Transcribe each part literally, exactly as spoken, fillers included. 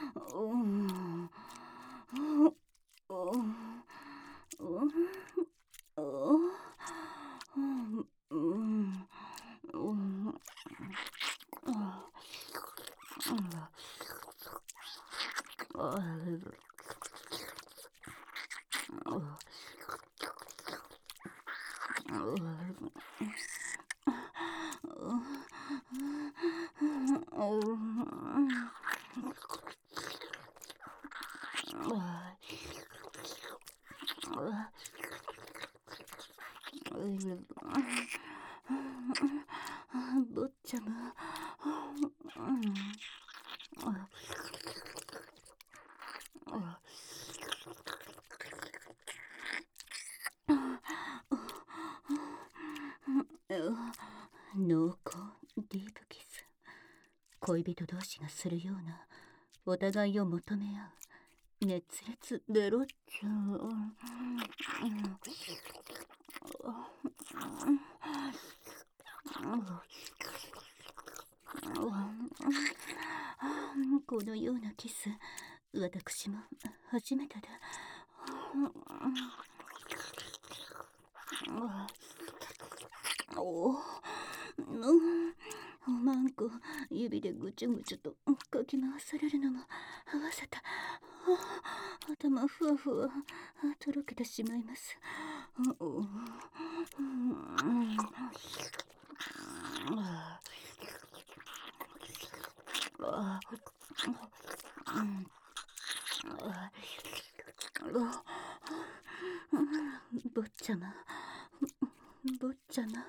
坊ちゃま。濃厚ディープキス。恋人同士がするようなお互いを求め合う熱烈ベロッチョ。このようなキス、私も初めてで。おお、おまんこ、指でぐちゅぐちゅとかき回されるのも合わせた。頭ふわふわとろけてしまいます。坊ちゃま、坊ちゃま。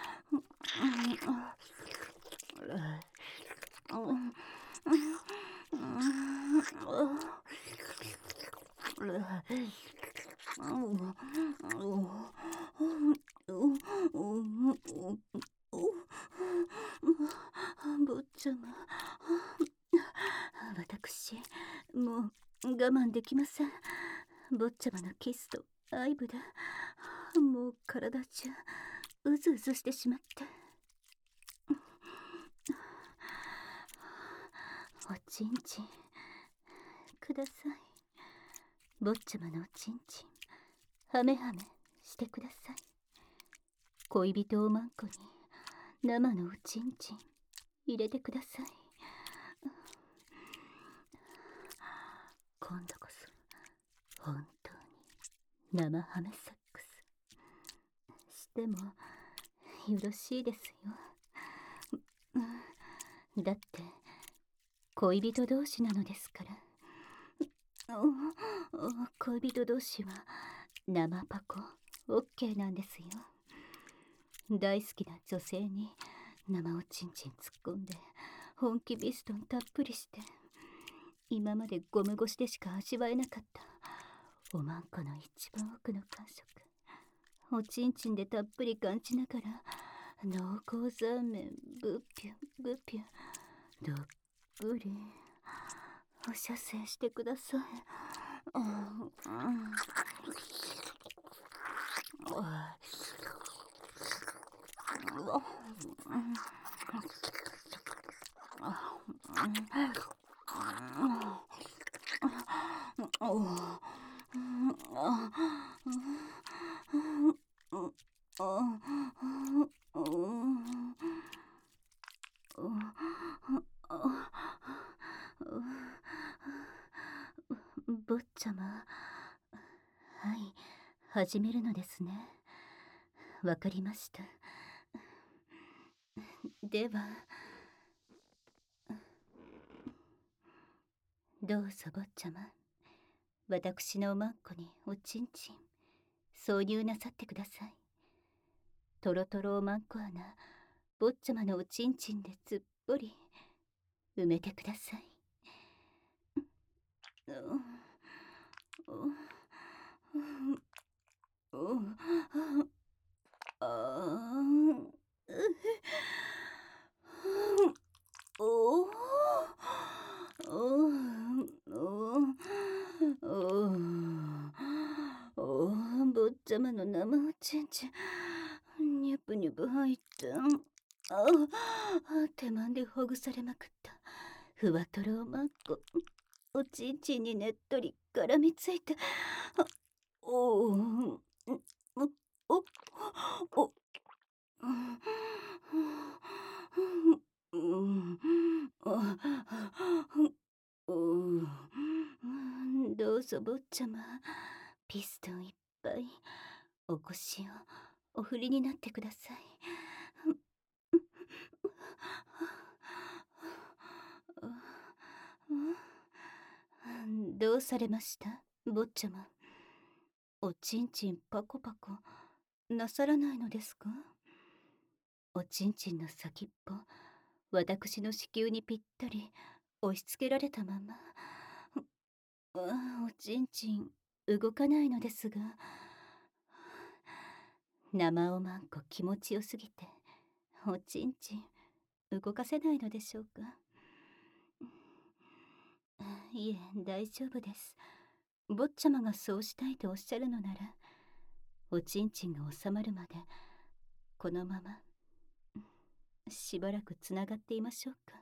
坊ちゃま、私もう我慢できません。坊ちゃまのキスと愛撫でもう体中うずうずしてしまって。おちんちんください。坊ちゃまのおちんちんはめはめしてください。恋人おまんこに生のおちんちん入れてください。今度こそ本当に生ハメセックスしてもよろしいですよ。だって恋人同士なのですから。恋人同士は生パコ オーケー なんですよ。大好きな女性に生おちんちん突っ込んで本気ビストンたっぷりして、今までゴム越しでしか味わえなかったおまんこの一番奥の感触、おちんちんでたっぷり感じながら濃厚ザーメンブッピュブッピュどっぷりお射精してください。坊ちゃま、はい、始めるのですね。わかりました。ではどうぞ坊ちゃま、私のおまんこにおちんちん挿入なさってください。とろとろおまんこ穴、坊ちゃまのおちんちんでずっぽり埋めてください。坊ちゃまの生おちんちんにゅぷにゅぷ入った。ああ、手間でほぐされまくったふわとろおまんこ。 おちんちんにねっとり絡みついて、おお、お、お、お、うん、どうぞ坊ちゃま、ピストンいっぱいお腰をお振りになってください。どうされました坊ちゃま。おちんちんパコパコなさらないのですか？おちんちんの先っぽ、私の子宮にぴったり押し付けられたまま、あおちんちん動かないのですが、生おまんこ気持ちよすぎておちんちん動かせないのでしょうか？いえ、大丈夫です。坊ちゃまがそうしたいとおっしゃるのなら、おちんちんが収まるまでこのまましばらくつながっていましょうか。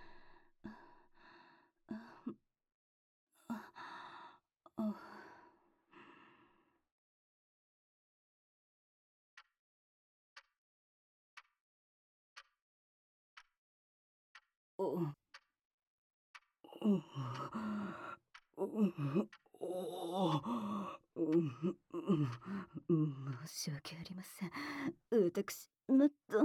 おうん、うん、申し訳ありません。私、また、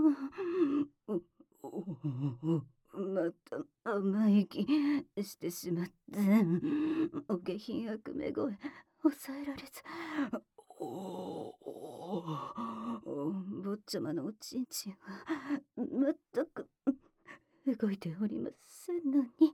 また甘い息してしまって、お下品悪め声、抑えられず、おお、坊ちゃまのおちんちんは、全く動いておりませんのに。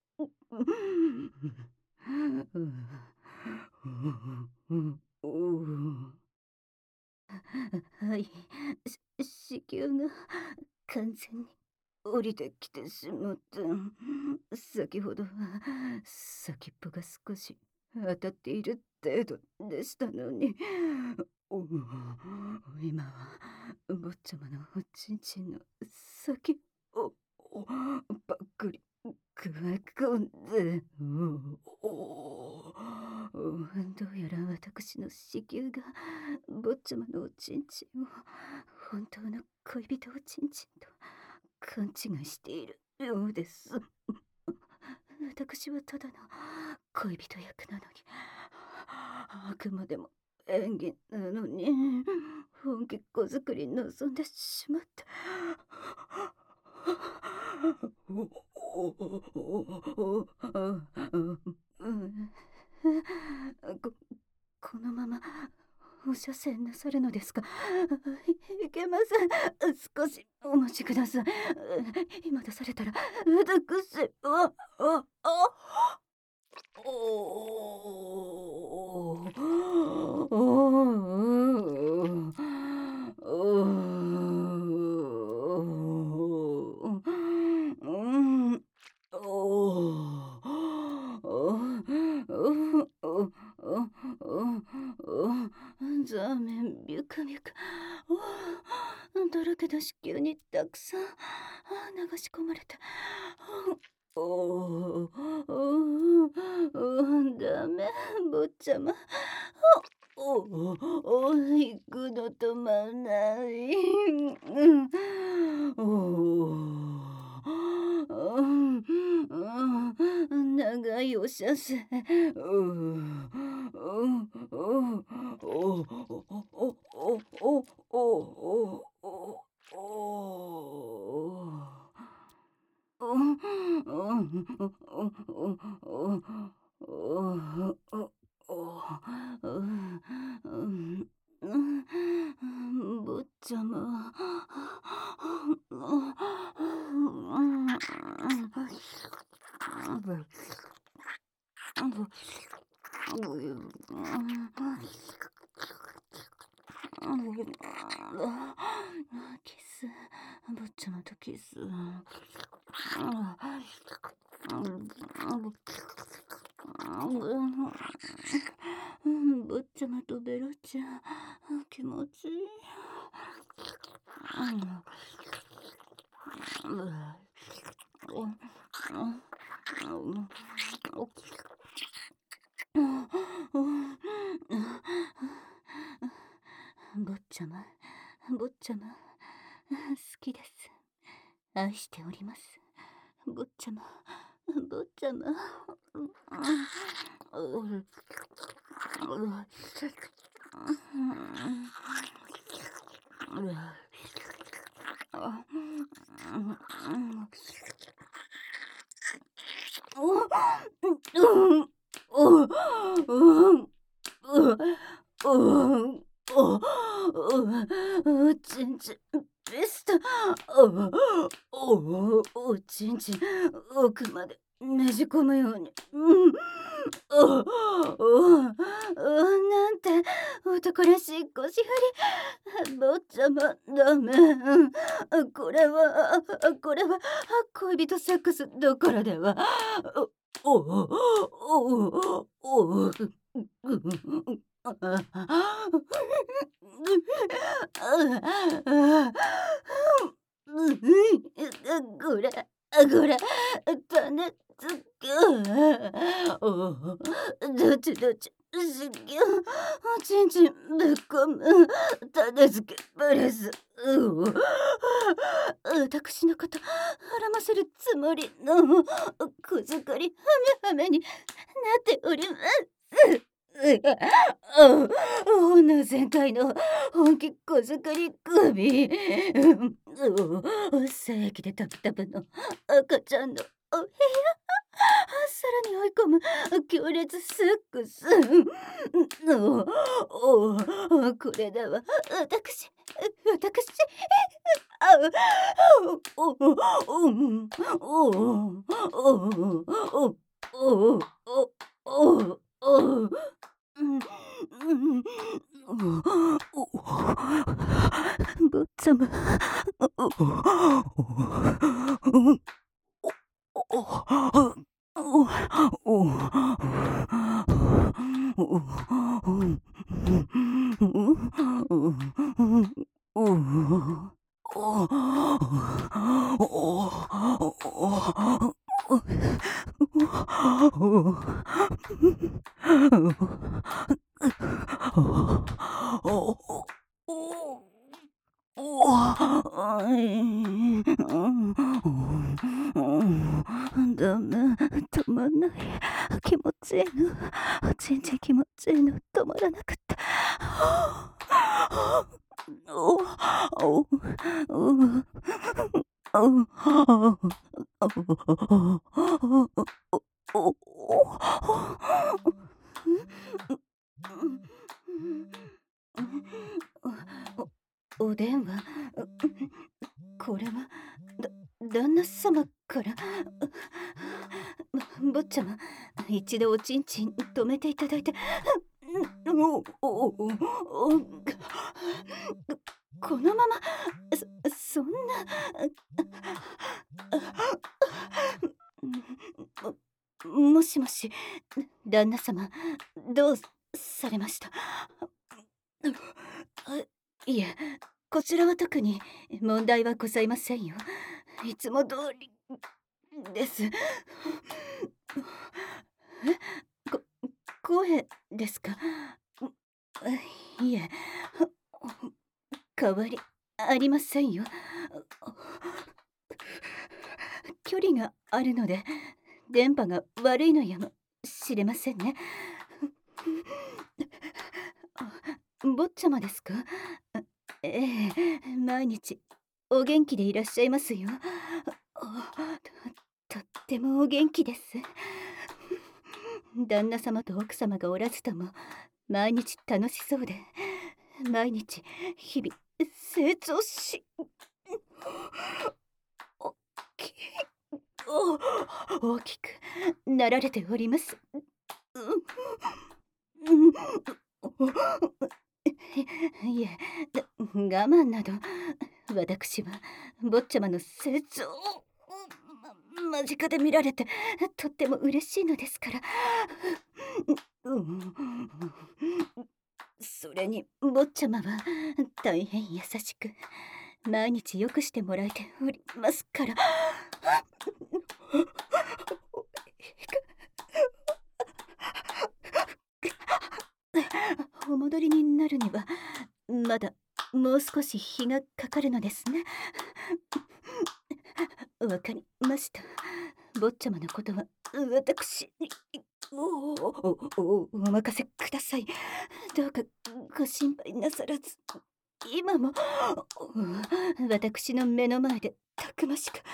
はい、し子宮が完全に降りてきてしまった。先ほどは先っぽが少し当たっている程度でしたのに、今は坊ちゃまのおちんちんの先をばっくりくわえ込んで、どうやら私の子宮が坊ちゃまのおちんちんを本当の恋人おちんちんと勘違いしているようです。私はただの恋人役なのに、あくまでも演技なのに、本気子作り望んでしまった。こ、このままお射精なさるのですか？いけません。少しお待ちください。今出されたら私、あ、あ、あ、おお、おお、ザーメンビュクビュク、だらけた子宮にたくさん流し込まれた。おお、おお、ダメ、坊ちゃま。おお、お行くの止まらない。うん、おお、うん、長いお射精。うう、うおお、おお、おお、おお、おお。坊ちゃま。キス、坊ちゃまとキス。坊ちゃまとベロちゃん、気持ちいい。 坊ちゃま、坊ちゃま、好きです。愛しております。坊ちゃま、坊ちゃま。ちんちんベスト。おちんちん奥までねじ込むように。なんて男らしい腰振り。坊ちゃまダメ。これはこれは恋人セックスどころでは。おおおおおこれこれ種つく。どっちどっちしきおちんちんぶっこむ種付けブレス。私のこと孕ませるつもりの子作りハメハメになっております。女全開の本気子作り首。精液でタプタプの赤ちゃんのお部屋。さらに追い込む強烈セックス。これだわ私私。坊ちゃま。ダメ、止まんない。気持ちいいの、全然気持ちいいの、止まらなくって。おおおお電話。これはだ旦那様から。坊ちゃま、一度おちんちん止めていただいて。このままそそんな。もしもし、旦那様、どうされました？いえ、こちらは特に問題はございませんよ。いつも通りです。え、こ声ですか？いえ、変わりありませんよ。距離があるので電波が悪いのやもしれませんね。坊ちゃまですか？ええ、毎日お元気でいらっしゃいますよ。と、とってもお元気です。旦那様と奥様がおらずとも毎日楽しそうで、毎日日々成長し、大きい大きくなられております。いえ、我慢など、私は坊ちゃまの成長を間近で見られてとっても嬉しいのですから。それに坊ちゃまは大変優しく毎日よくしてもらえておりますから。 戻りになるにはまだもう少し日がかかるのですね。わかりました。坊ちゃまのことは私におおおお任せください。どうかご心配なさらず、今も私の目の前でたくましく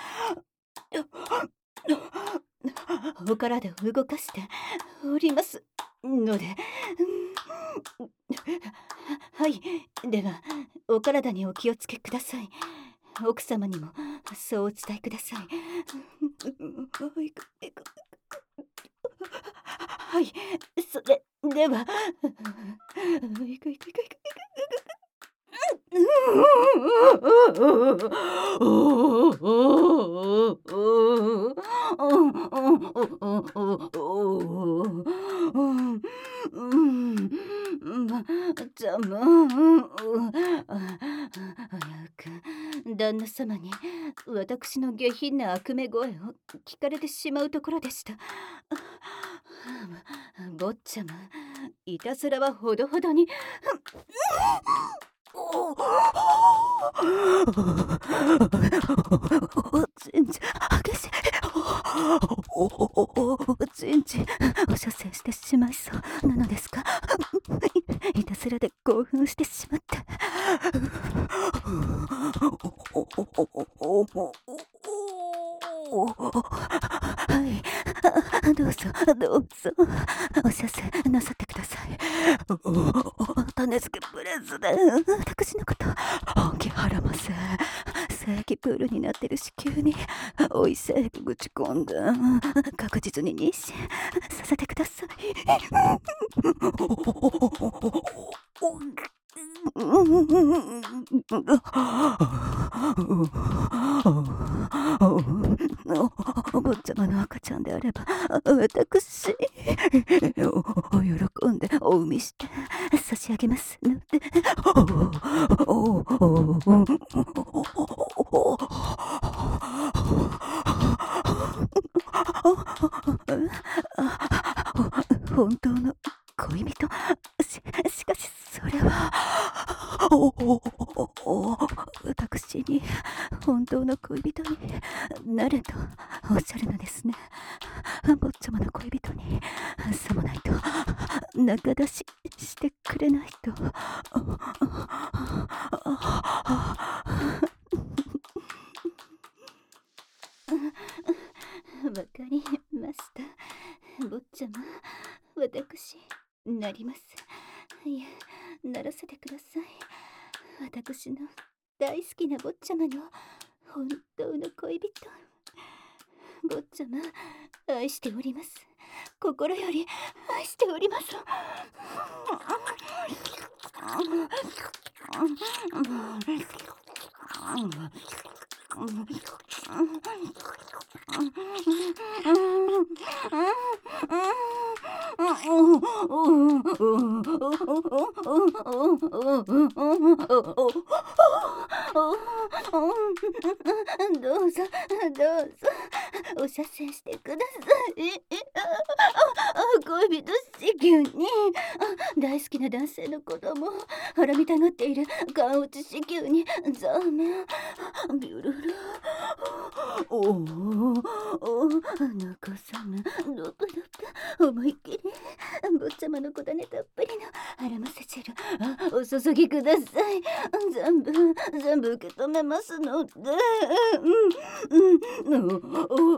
お体を動かしておりますので、はい、ではお体にお気をつけください。奥様にもそうお伝えください。はい、それでは。じゃもう早く旦那様に私の下品な悪め声を聞かれてしまうところでした。坊ちゃま、いたずらはほどほどに。おちんち激しい。おちんちお射精してしまいそうなのですか。いたずらで興奮してしまって。はい、どうぞどうぞお射精なさってください。種付けブレスで私のこと本気はらませ、正規プールになってる子宮においしくぶち込んで確実に妊娠させてください。お坊ちゃまの赤ちゃんであれば私喜んでお産みして差し上げますので。本当の恋人。 し, しかしそれは私に本当の恋人になれとおっしゃるのですね。坊ちゃまの恋人にさもないと仲出ししてくれないと。わかりました。坊ちゃま、私なります。いえ、ならせてください。私の大好きな坊ちゃまの本当の恋人。坊ちゃま、愛しております。心より愛しております。どうぞどうぞお射精してください。恋人子宮に大好きな男性の子供をはらみたがっている肝落ち子宮にザーメンビュルルおおお中さめドプドプ思いっきり坊ちゃまの小種たっぷりのあらませ汁お注ぎください。全部全部受け止めますので。うんうんおお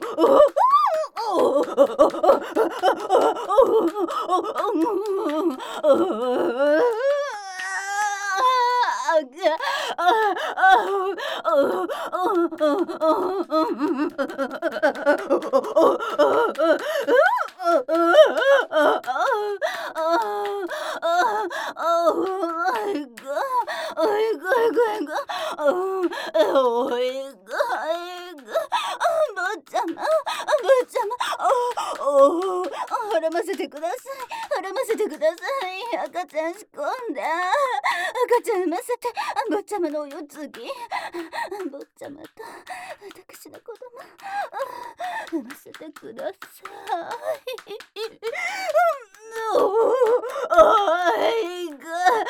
はらませてください。はらませてください。赤ちゃん仕込んだ。赤ちゃん産ませて坊ちゃまのお世継ぎ坊ちゃまと私の子供産ませてください。おーいが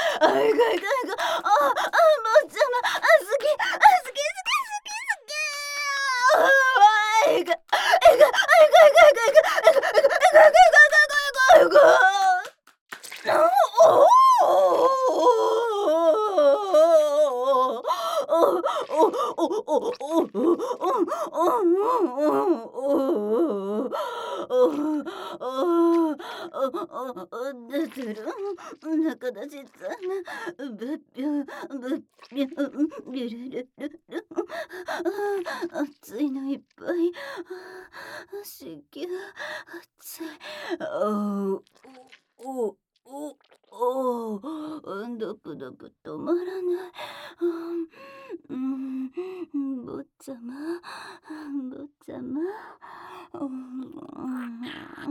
ああ出てる。中出しさん、ぶっぴゅぶっぴゅビュルルルル。熱いのいっぱい。子宮熱い。あおおおおドクドク止まらない。うん、坊ちゃま、坊ちゃま。うん、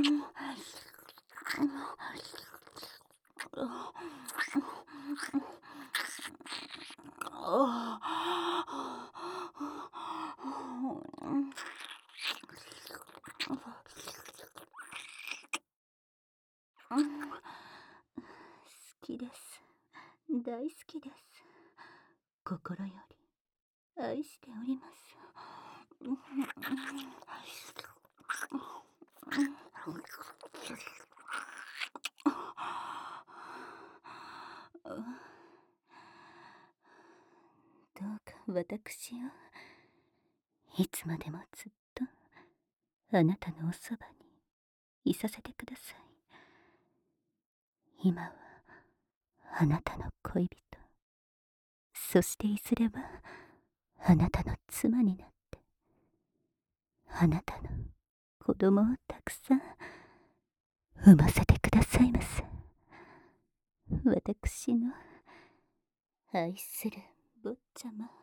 好きです。大好きです。心より愛しております。どうか私をいつまでもずっとあなたのおそばにいさせてください。今はあなたの恋人、そしていずれはあなたの妻になってあなたの子供をたくさん産ませてくださいませ。私の愛する坊ちゃま。